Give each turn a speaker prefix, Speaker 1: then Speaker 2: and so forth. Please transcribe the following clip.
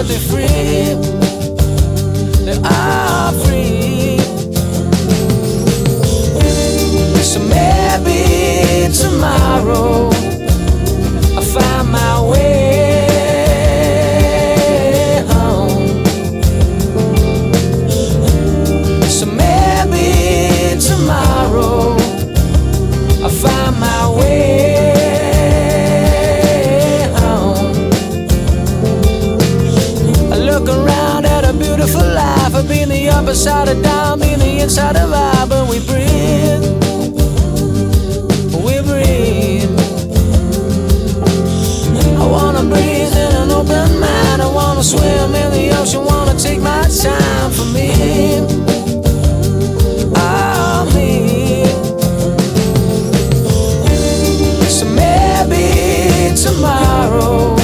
Speaker 1: that they're free. They are free. So maybe tomorrow I'll find my way home. So maybe tomorrow I'll find my way home. I look around at a beautiful life. I've been the upside of down, been the inside of out, but we breathe. We breathe. I wanna breathe in an open mind. I wanna swim in the ocean, wanna take my time for me. Oh, me. So maybe tomorrow